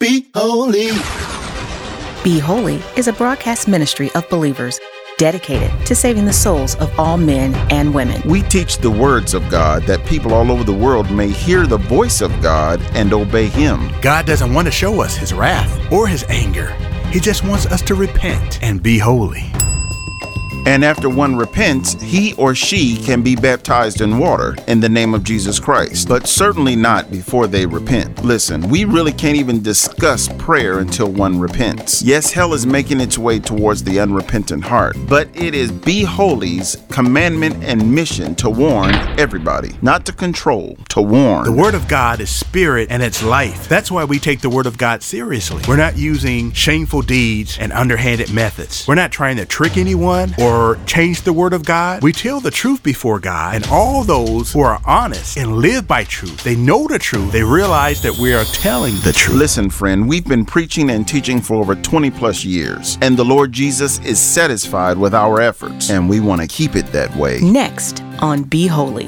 Be holy. Be Holy is a broadcast ministry of believers dedicated to saving the souls of all men and women. We teach the words of God that people all over the world may hear the voice of God and obey Him. God doesn't want to show us His wrath or His anger. He just wants us to repent and be holy. And after one repents, he or she can be baptized in water in the name of Jesus Christ, but certainly not before they repent. Listen, we really can't even discuss prayer until one repents. Yes, hell is making its way towards the unrepentant heart, but it is Be Holy's commandment and mission to warn everybody, not to control, to warn. The Word of God is spirit and it's life. That's why we take the Word of God seriously. We're not using shameful deeds and underhanded methods. We're not trying to trick anyone or change the Word of God. We tell the truth before God, and all those who are honest and live by truth, they know the truth. They realize that we are telling the truth. Listen, friend, we've been preaching and teaching for over 20 plus years, and the Lord Jesus is satisfied with our efforts, and we want to keep it that way. Next on Be Holy.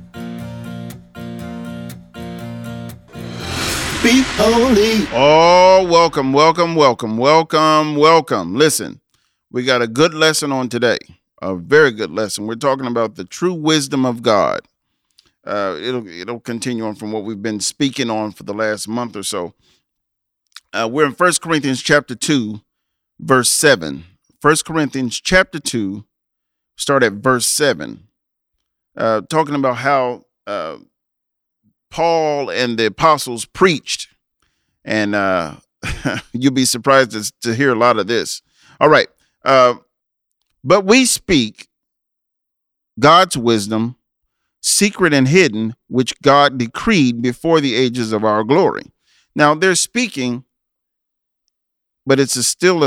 Be holy. Oh, welcome. Listen, we got a good lesson on today, a very good lesson. We're talking about the true wisdom of God. It'll continue on from what we've been speaking on for the last month or so. We're in 1 Corinthians chapter 2, verse 7. 1 Corinthians chapter 2, start at verse 7, talking about how Paul and the apostles preached. And you'll be surprised to hear a lot of this. All right. But we speak God's wisdom, secret and hidden, which God decreed before the ages of our glory. Now they're speaking, but it's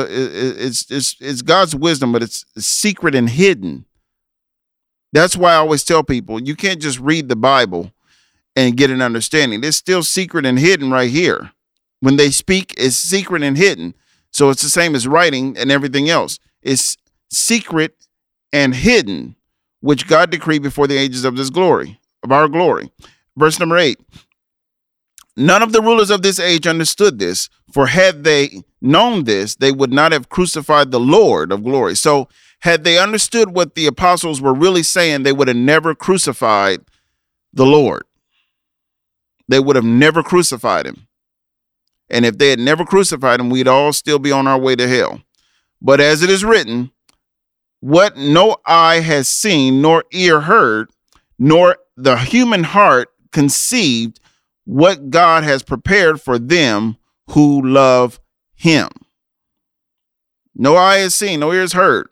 God's wisdom, but it's secret and hidden. That's why I always tell people, you can't just read the Bible and get an understanding. It's still secret and hidden right here. When they speak, it's secret and hidden. So it's the same as writing and everything else. It's secret and hidden, which God decreed before the ages of this glory, of our glory. Verse number 8. None of the rulers of this age understood this, for had they known this, they would not have crucified the Lord of glory. So had they understood what the apostles were really saying, they would have never crucified the Lord. They would have never crucified him. And if they had never crucified him, we'd all still be on our way to hell. But as it is written, what no eye has seen, nor ear heard, nor the human heart conceived, what God has prepared for them who love him. No eye has seen, no ear has heard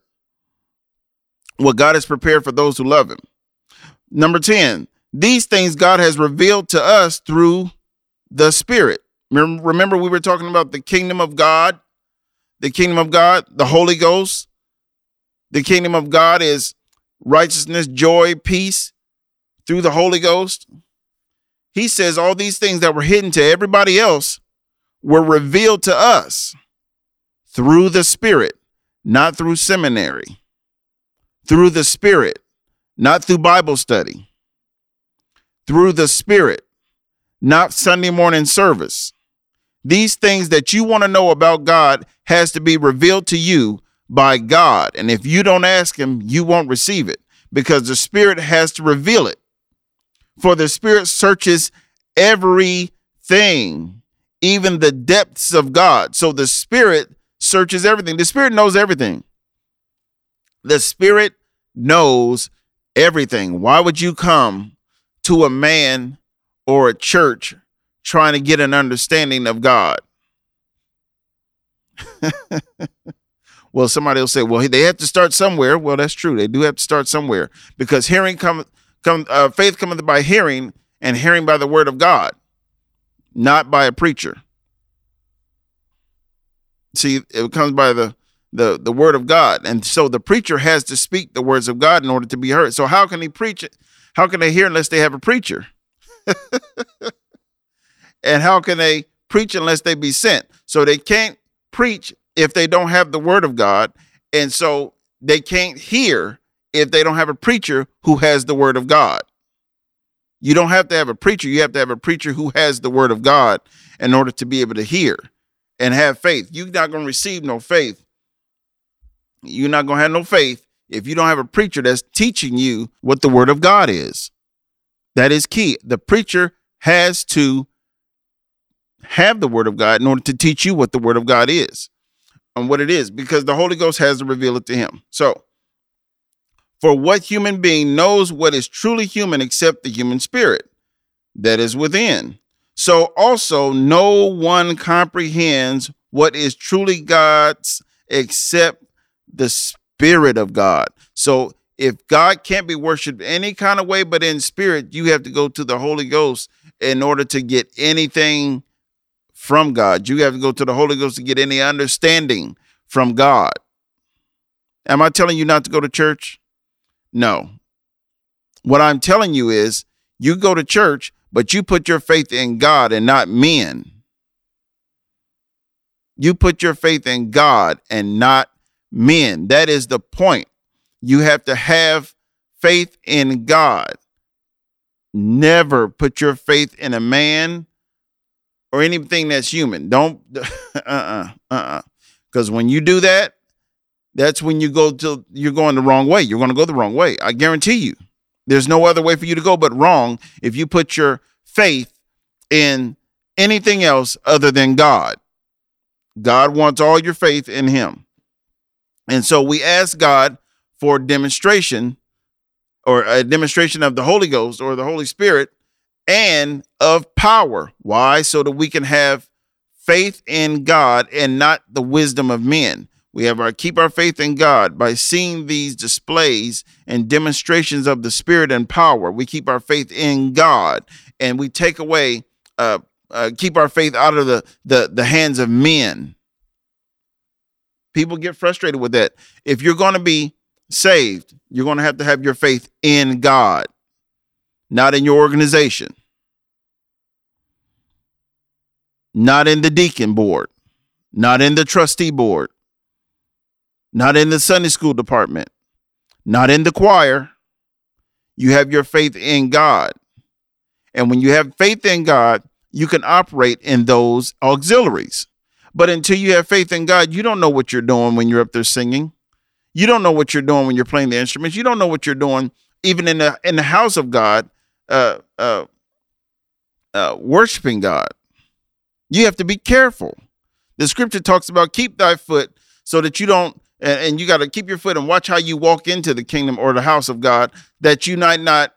what God has prepared for those who love him. Number 10, these things God has revealed to us through the Spirit. Remember, we were talking about the kingdom of God, the Holy Ghost. The kingdom of God is righteousness, joy, peace through the Holy Ghost. He says all these things that were hidden to everybody else were revealed to us through the Spirit, not through seminary, through the Spirit, not through Bible study, through the Spirit, not Sunday morning service. These things that you want to know about God has to be revealed to you by God. And if you don't ask him, you won't receive it, because the Spirit has to reveal it. For the Spirit searches everything, even the depths of God. So the Spirit searches everything. The Spirit knows everything. The Spirit knows everything. Why would you come to a man or a church trying to get an understanding of God? Well, somebody will say, well, they have to start somewhere. Well, that's true. They do have to start somewhere, because faith cometh by hearing, and hearing by the word of God, not by a preacher. See, it comes by the word of God. And so the preacher has to speak the words of God in order to be heard. So how can he preach it? How can they hear unless they have a preacher? And how can they preach unless they be sent? So they can't preach if they don't have the word of God. And so they can't hear if they don't have a preacher who has the word of God. You don't have to have a preacher. You have to have a preacher who has the word of God in order to be able to hear. and have faith. You're not going to receive no faith. You're not going to have no faith if you don't have a preacher that's teaching you what the word of God is. That is key. The preacher has to have the word of God in order to teach you what the word of God is and what it is, because the Holy Ghost has to reveal it to him. So, for what human being knows what is truly human except the human spirit that is within? So also no one comprehends what is truly God's except the Spirit of God. So if God can't be worshiped any kind of way but in spirit, you have to go to the Holy Ghost in order to get anything from God. You have to go to the Holy Ghost to get any understanding from God. Am I telling you not to go to church? No. What I'm telling you is you go to church, but you put your faith in God and not men. You put your faith in God and not men. That is the point. You have to have faith in God. Never put your faith in a man or anything that's human. Don't, Because when you do that, that's when you're going the wrong way. You're going to go the wrong way. I guarantee you. There's no other way for you to go but wrong if you put your faith in anything else other than God. God wants all your faith in him. And so we ask God for demonstration, or a demonstration of the Holy Ghost or the Holy Spirit, and of power. Why? So that we can have faith in God and not the wisdom of men. We have keep our faith in God by seeing these displays and demonstrations of the Spirit and power. We keep our faith in God, and we take away, keep our faith out of the hands of men. People get frustrated with that. If you're going to be saved, you're going to have your faith in God, not in your organization, not in the deacon board, not in the trustee board, not in the Sunday school department, not in the choir. You have your faith in God. And when you have faith in God, you can operate in those auxiliaries. But until you have faith in God, you don't know what you're doing when you're up there singing. You don't know what you're doing when you're playing the instruments. You don't know what you're doing even in the house of God, worshiping God. You have to be careful. The scripture talks about keep thy foot so that you don't, and you got to keep your foot and watch how you walk into the kingdom or the house of God, that you might not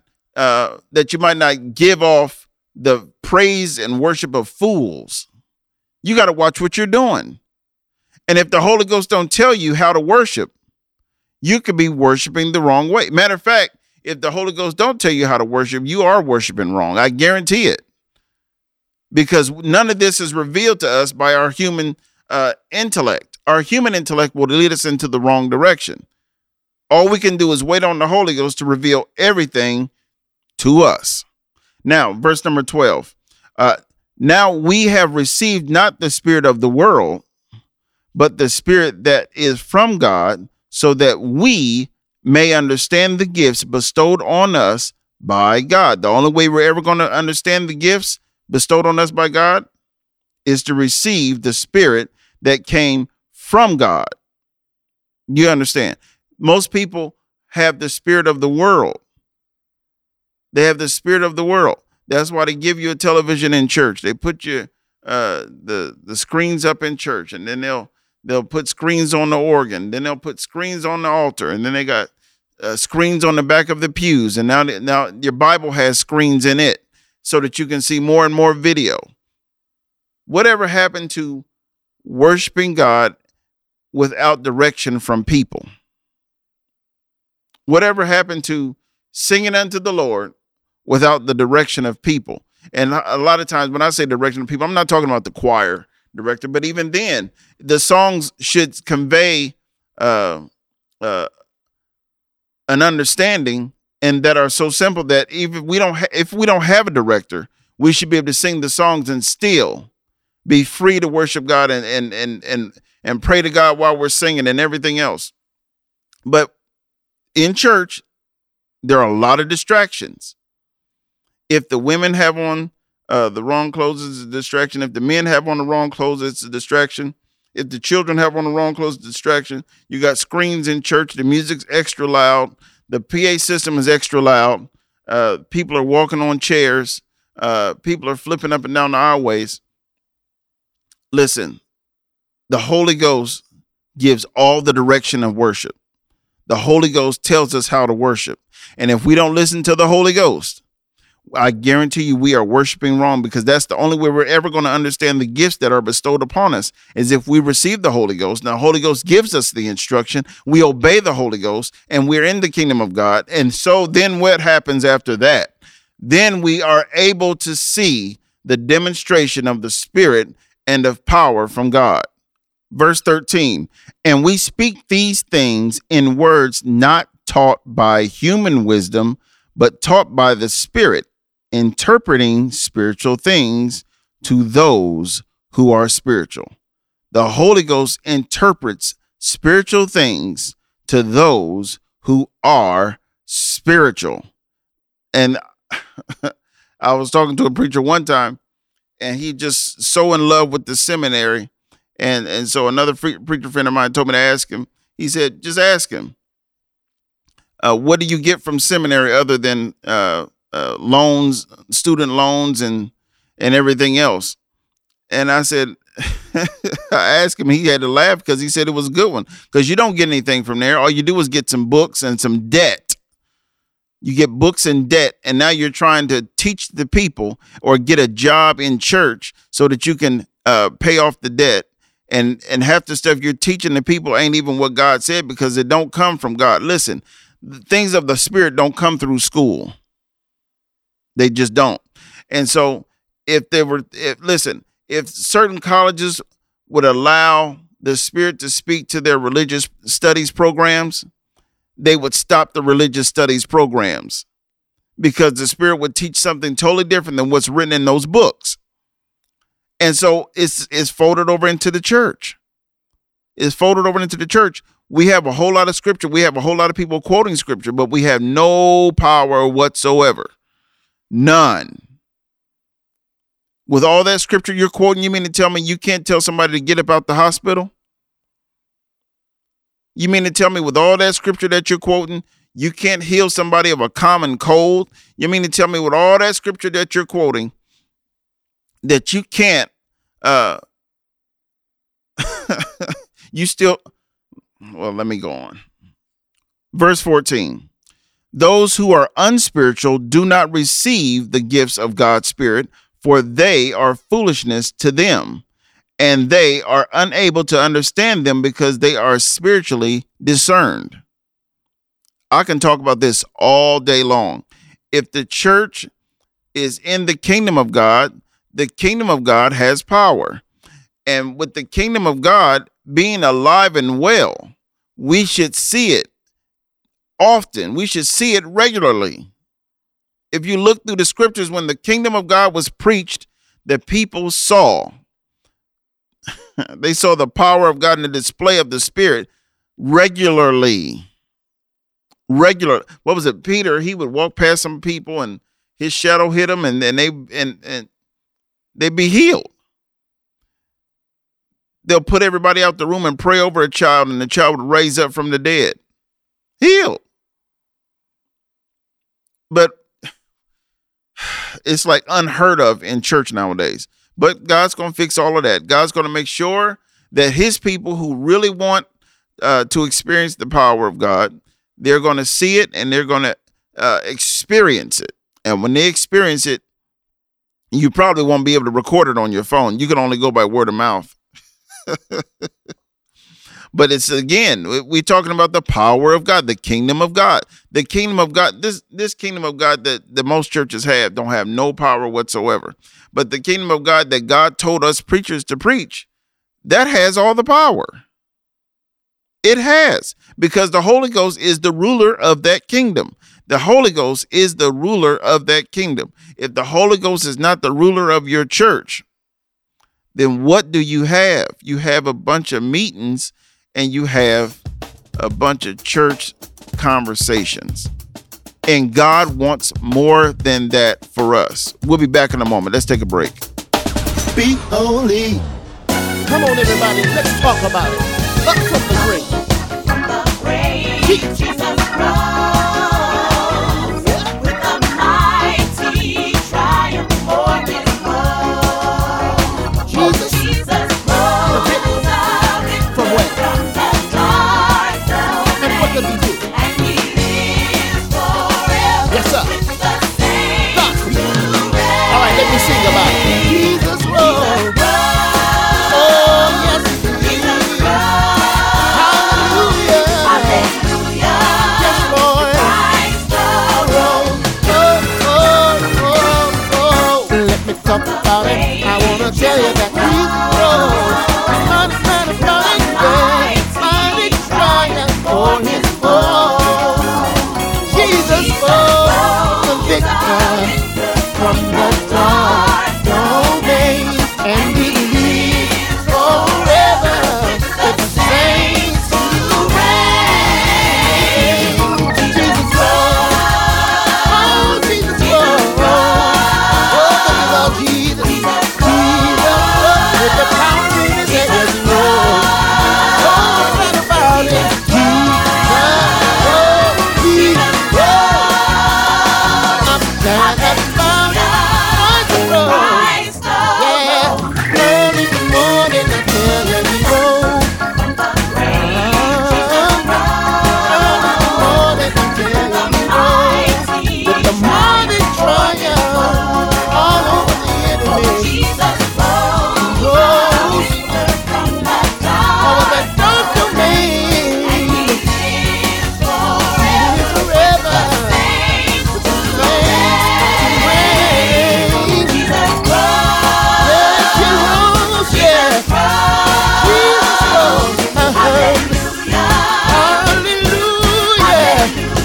give off the praise and worship of fools. You got to watch what you're doing. And if the Holy Ghost don't tell you how to worship, you could be worshiping the wrong way. Matter of fact, if the Holy Ghost don't tell you how to worship, you are worshiping wrong. I guarantee it. Because none of this is revealed to us by our human intellect. Our human intellect will lead us into the wrong direction. All we can do is wait on the Holy Ghost to reveal everything to us. Now, verse number 12. Now we have received not the spirit of the world, but the Spirit that is from God, so that we may understand the gifts bestowed on us by God. The only way we're ever going to understand the gifts bestowed on us by God is to receive the Spirit that came from God. You understand? Most people have the spirit of the world. They have the spirit of the world. That's why they give you a television in church. They put you the screens up in church, and then they'll put screens on the organ. Then they'll put screens on the altar, and then they got screens on the back of the pews. And now your Bible has screens in it so that you can see more and more video. Whatever happened to worshiping God without direction from people? Whatever happened to singing unto the Lord without the direction of people? And a lot of times when I say direction of people, I'm not talking about the choir director, but even then, the songs should convey an understanding, and that are so simple that even if we don't have a director, we should be able to sing the songs and still be free to worship God and pray to God while we're singing and everything else. But in church, there are a lot of distractions. If the women have on The wrong clothes is a distraction. If the men have on the wrong clothes, it's a distraction. If the children have on the wrong clothes, it's a distraction. You got screens in church. The music's extra loud. The PA system is extra loud. People are walking on chairs. People are flipping up and down the aisleways. Listen, the Holy Ghost gives all the direction of worship. The Holy Ghost tells us how to worship. And if we don't listen to the Holy Ghost, I guarantee you we are worshiping wrong, because that's the only way we're ever going to understand the gifts that are bestowed upon us is if we receive the Holy Ghost. Now, the Holy Ghost gives us the instruction. We obey the Holy Ghost and we're in the kingdom of God. And so then what happens after that? Then we are able to see the demonstration of the Spirit and of power from God. Verse 13, and we speak these things in words not taught by human wisdom, but taught by the Spirit, interpreting spiritual things to those who are spiritual. The Holy Ghost interprets spiritual things to those who are spiritual. And I was talking to a preacher one time, and he just so in love with the seminary. And so another preacher friend of mine told me to ask him. He said, just ask him, what do you get from seminary other than loans, student loans, and everything else? And I said, I asked him, he had to laugh because he said it was a good one, because you don't get anything from there. All you do is get some books and some debt. You get books and debt, and now you're trying to teach the people or get a job in church so that you can pay off the debt. And half the stuff you're teaching the people ain't even what God said, because it don't come from God. Listen, the things of the Spirit don't come through school. They just don't. And so if certain colleges would allow the Spirit to speak to their religious studies programs, they would stop the religious studies programs, because the Spirit would teach something totally different than what's written in those books. And so it's folded over into the church. It's folded over into the church. We have a whole lot of scripture. We have a whole lot of people quoting scripture, but we have no power whatsoever. None. With all that scripture you're quoting, you mean to tell me you can't tell somebody to get up out the hospital? You mean to tell me with all that scripture that you're quoting, you can't heal somebody of a common cold? You mean to tell me with all that scripture that you're quoting that you can't, you still, well, let me go on. Verse 14, those who are unspiritual do not receive the gifts of God's Spirit, for they are foolishness to them, and they are unable to understand them because they are spiritually discerned. I can talk about this all day long. If the church is in the kingdom of God, the kingdom of God has power. And with the kingdom of God being alive and well, we should see it often. We should see it regularly. If you look through the scriptures, when the kingdom of God was preached, the people saw. They saw the power of God in the display of the Spirit regularly. What was it? Peter, he would walk past some people and his shadow hit them, and they'd be healed. They'll put everybody out the room and pray over a child, and the child would raise up from the dead. Healed. But it's like unheard of in church nowadays. But God's going to fix all of that. God's going to make sure that his people who really want to experience the power of God, they're going to see it and they're going to experience it. And when they experience it, you probably won't be able to record it on your phone. You can only go by word of mouth. But it's, again, we're talking about the power of God, the kingdom of God. The kingdom of God, this kingdom of God that most churches have, don't have no power whatsoever. But the kingdom of God that God told us preachers to preach, that has all the power. It has, because the Holy Ghost is the ruler of that kingdom. The Holy Ghost is the ruler of that kingdom. If the Holy Ghost is not the ruler of your church, then what do you have? You have a bunch of meetings and you have a bunch of church conversations. And God wants more than that for us. We'll be back in a moment. Let's take a break. Be holy. Come on, everybody, let's talk about it. Up from the grave. Jesus rose with a mighty triumph for his love. Jesus rose from where? From the dark zone. And what does he do? And he lives forever. Yes, sir. All right, let me sing about it. Jesus rose. Talk about it. I wanna tell you that Jesus rose. Mighty triumph for his foe. Jesus rose, the victor from the dark domain, and he lives forever with the saints who reign. Jesus rose. Oh, Jesus rose. Jesus, with the power in his head as he rose. Oh, right about it. Jesus rose. I'm glad about it. Christ rose. Yeah, early in the morning I tell you he rose. Early in the morning I tell you he rose. With the mighty triumph all over the enemy. Jesus rose from the dark, all of that dark domain, and he lives forever. With the saints to reign. Jesus rose. Yes, he rose. Yeah. Jesus rose. Hallelujah. Hallelujah.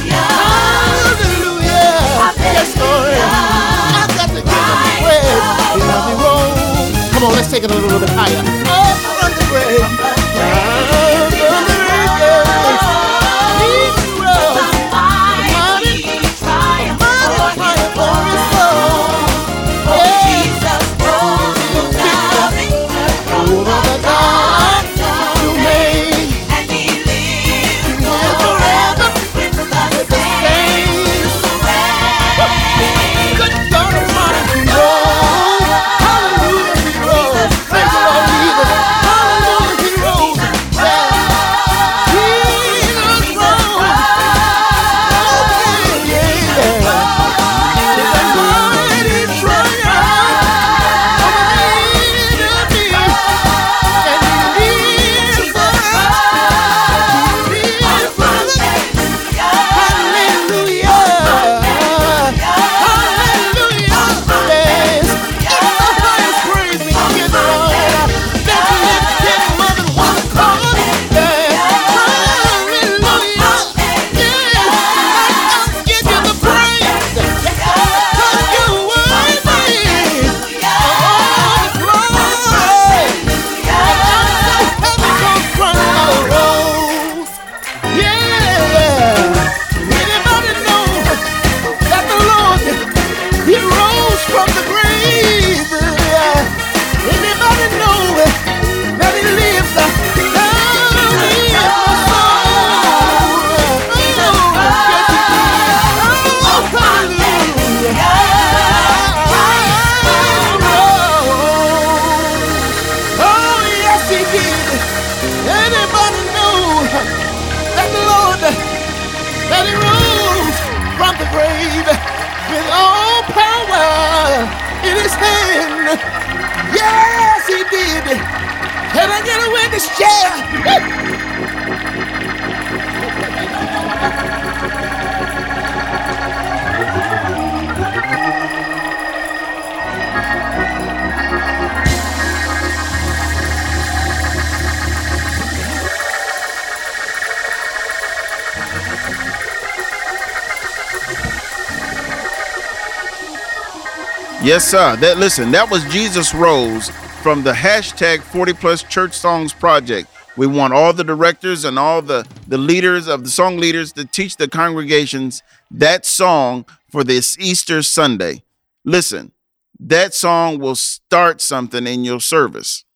Hallelujah. Yes, Lord. I've got to give him praise. Because he rose. Come on, let's take it a little bit higher. Up from the grave. Up from the grave. Jesus rose. Mighty triumph for his soul. Jesus rose. Over the dark domain. And he lives forever with the saints. Good God Almighty, he rose. Hallelujah, he rose. Praise the Lord Jesus. Hallelujah, he rose. Yeah. Jesus rose. Yeah, yeah. With a mighty triumph over the enemy. And he lives forever. He lives forever. Hallelujah. Hallelujah. Yes. It's the highest praise we can give the Lord. Let's lift him up and one accord. Yeah. Hallelujah. Yes. I'll give you the praise. Because you're worthy of all the glory. And I'm so happy from the rose. Yeah. Anybody know that the Lord, he rose from the grave? Anybody know that he lives down in my soul? Yes, he did. Oh, hallelujah. Oh, yes, he did. Anybody know that the Lord, that he rose from the grave with all power in his hand? Yes, he did. Can I get a witness chair? Yes, sir. That was Jesus Rose from the hashtag 40 Plus Church Songs Project. We want all the directors and all the leaders of the song leaders to teach the congregations that song for this Easter Sunday. Listen, that song will start something in your service.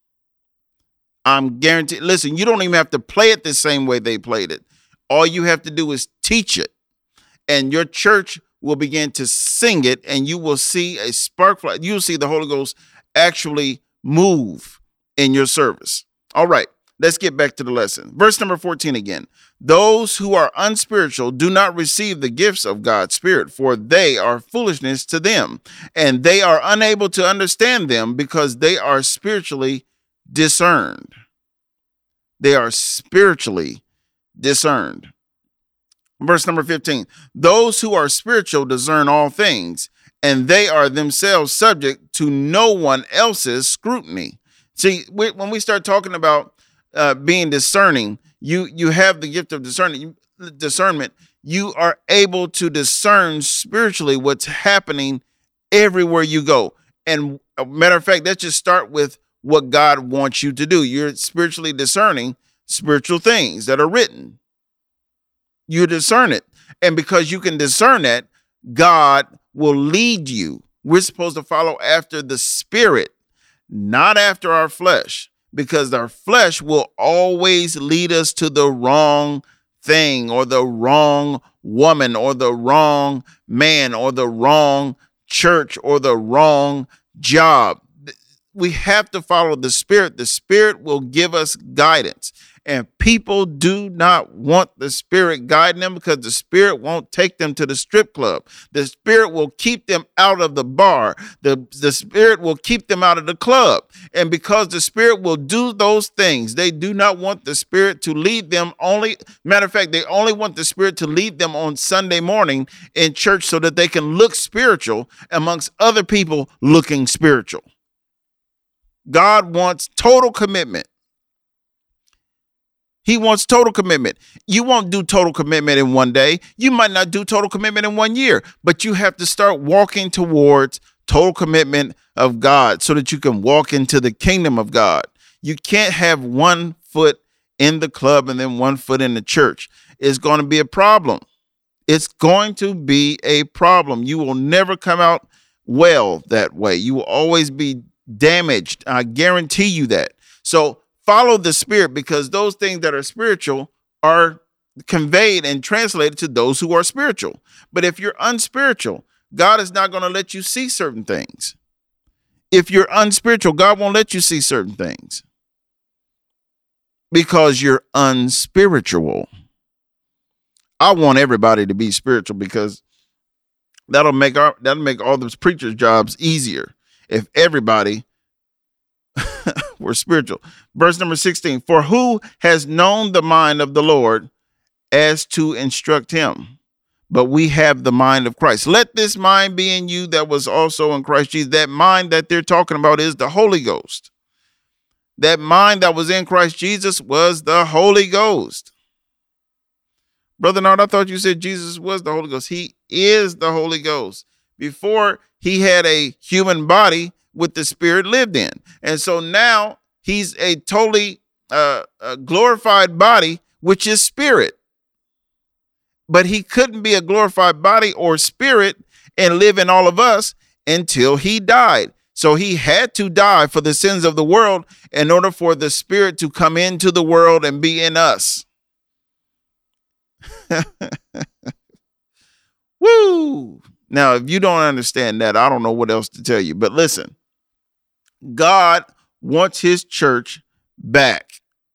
I'm guaranteed. Listen, you don't even have to play it the same way they played it. All you have to do is teach it, and your church will begin to sing it, and you will see a spark fly. You'll see the Holy Ghost actually move in your service. All right. Let's get back to the lesson. Verse number 14 again. Those who are unspiritual do not receive the gifts of God's Spirit, for they are foolishness to them, and they are unable to understand them because they are spiritually discerned. They are spiritually discerned. Verse number 15. Those who are spiritual discern all things, and they are themselves subject to no one else's scrutiny. See, when we start talking about being discerning, you have the gift of discernment. You are able to discern spiritually what's happening everywhere you go. And a matter of fact, let's just start with what God wants you to do. You're spiritually discerning spiritual things that are written. You discern it. And because you can discern that, God will lead you. We're supposed to follow after the Spirit, not after our flesh, because our flesh will always lead us to the wrong thing or the wrong woman or the wrong man or the wrong church or the wrong job. We have to follow the Spirit. The Spirit will give us guidance. And people do not want the Spirit guiding them because the Spirit won't take them to the strip club. The Spirit will keep them out of the bar. The Spirit will keep them out of the club. And because the Spirit will do those things, they do not want the Spirit to lead them only. Matter of fact, they only want the Spirit to lead them on Sunday morning in church so that they can look spiritual amongst other people looking spiritual. God wants total commitment. He wants total commitment. You won't do total commitment in one day. You might not do total commitment in 1 year, but you have to start walking towards total commitment of God so that you can walk into the kingdom of God. You can't have 1 foot in the club and then 1 foot in the church. It's going to be a problem. It's going to be a problem. You will never come out well that way. You will always be damaged. I guarantee you that. So follow the Spirit, because those things that are spiritual are conveyed and translated to those who are spiritual. But if you're unspiritual, God is not going to let you see certain things. If you're unspiritual, God won't let you see certain things because you're unspiritual. I want everybody to be spiritual because that'll make all those preachers' jobs easier if everybody were spiritual. Verse number 16, for who has known the mind of the Lord as to instruct him? But we have the mind of Christ. Let this mind be in you that was also in Christ Jesus. That mind that they're talking about is the Holy Ghost. That mind that was in Christ Jesus was the Holy Ghost. Brother Nard, I thought you said Jesus was the Holy Ghost. He is the Holy Ghost. Before, he had a human body with the Spirit lived in. And so now he's a totally glorified body, which is spirit. But he couldn't be a glorified body or spirit and live in all of us until he died. So he had to die for the sins of the world in order for the Spirit to come into the world and be in us. Woo! Now, if you don't understand that, I don't know what else to tell you. But listen, God wants his church back.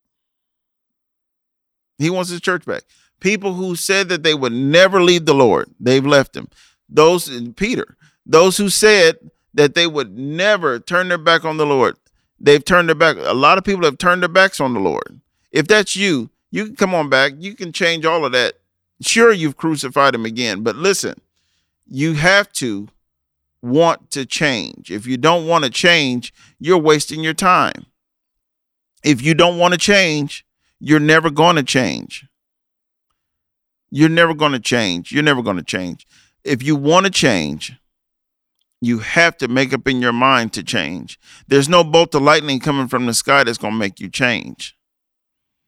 He wants his church back. People who said that they would never leave the Lord, they've left him. Those who said that they would never turn their back on the Lord, they've turned their back. A lot of people have turned their backs on the Lord. If that's you, you can come on back. You can change all of that. Sure, you've crucified him again, but listen, you have to want to change. If you don't want to change, you're wasting your time. If you don't want to change, you're never going to change. You're never going to change. You're never going to change. If you want to change, you have to make up in your mind to change. There's no bolt of lightning coming from the sky that's going to make you change.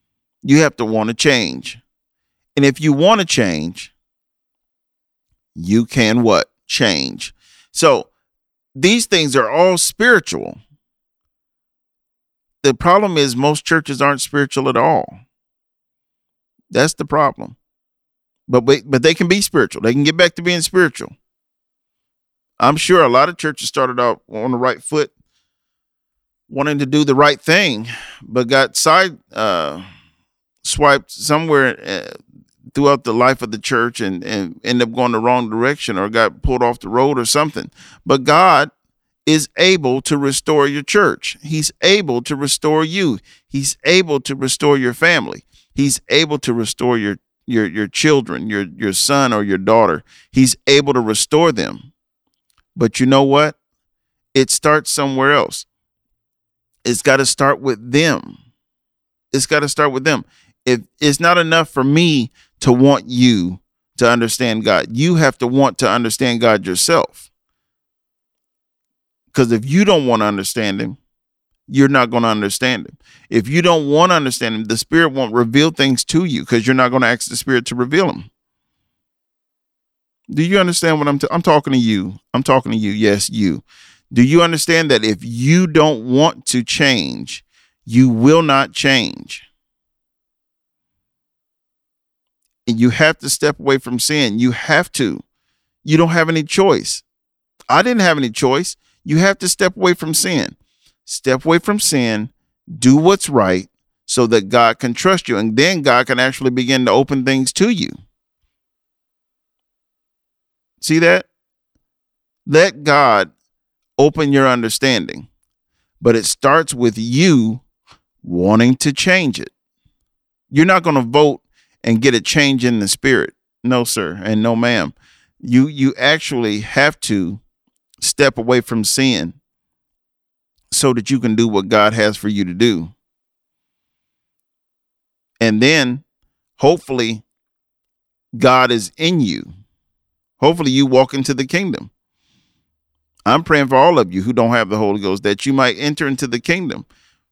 You have to want to change. And if you want to change, you can what? Change. So these things are all spiritual. The problem is most churches aren't spiritual at all. That's the problem. But they can be spiritual. They can get back to being spiritual. I'm sure a lot of churches started out on the right foot, wanting to do the right thing, but got swiped somewhere throughout the life of the church and ended up going the wrong direction or got pulled off the road or something. But God is able to restore your church. He's able to restore you. He's able to restore your family. He's able to restore your children, your son or your daughter. He's able to restore them. But you know what? It starts somewhere else. It's got to start with them. It's got to start with them. If it's not enough for me to want you to understand God, you have to want to understand God yourself. Because if you don't want to understand him, you're not going to understand him. If you don't want to understand him, the Spirit won't reveal things to you because you're not going to ask the Spirit to reveal them. Do you understand what I'm talking to you? I'm talking to you. Yes, you. Do you understand that if you don't want to change, you will not change? And you have to step away from sin. You have to. You don't have any choice. I didn't have any choice. You have to step away from sin. Step away from sin. Do what's right so that God can trust you. And then God can actually begin to open things to you. See that? Let God open your understanding. But it starts with you wanting to change it. You're not going to vote and get a change in the spirit. No, sir. And no, ma'am. You actually have to step away from sin so that you can do what God has for you to do. And then hopefully God is in you. Hopefully you walk into the kingdom. I'm praying for all of you who don't have the Holy Ghost that you might enter into the kingdom.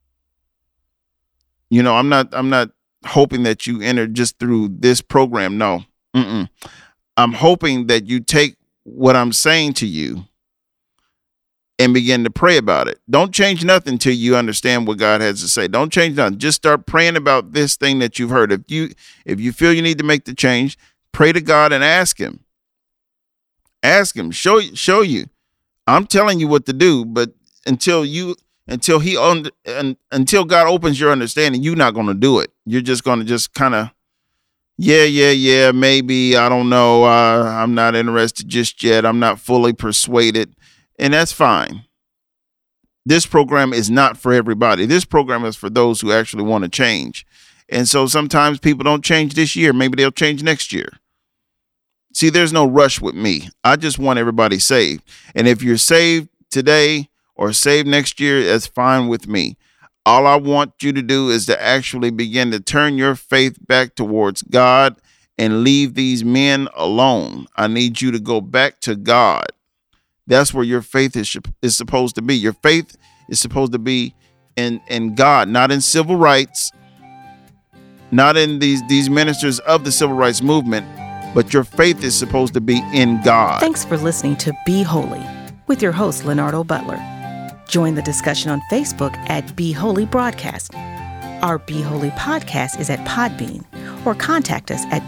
You know, I'm not hoping that you enter just through this program. No. I'm hoping that you take what I'm saying to you and begin to pray about it. Don't change nothing till you understand what God has to say. Don't change nothing. Just start praying about this thing that you've heard. If you feel you need to make the change, pray to God and ask him. Ask him, show you. I'm telling you what to do, but until God opens your understanding, you're not going to do it. You're just going to just kind of, yeah, maybe, I don't know. I'm not interested just yet. I'm not fully persuaded. And that's fine. This program is not for everybody. This program is for those who actually want to change. And so sometimes people don't change this year. Maybe they'll change next year. See, there's no rush with me. I just want everybody saved. And if you're saved today or saved next year, that's fine with me. All I want you to do is to actually begin to turn your faith back towards God and leave these men alone. I need you to go back to God. That's where your faith is supposed to be. Your faith is supposed to be in God, not in civil rights, not in these ministers of the civil rights movement. But your faith is supposed to be in God. Thanks for listening to Be Holy with your host, Leonardo Butler. Join the discussion on Facebook at Be Holy Broadcast. Our Be Holy podcast is at Podbean, or contact us at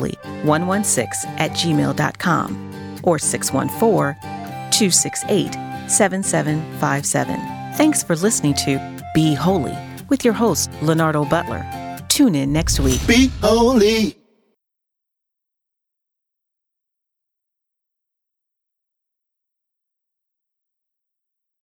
beholy116@gmail.com or 614-268-7757. Thanks for listening to Be Holy with your host, Leonardo Butler. Tune in next week. Be holy.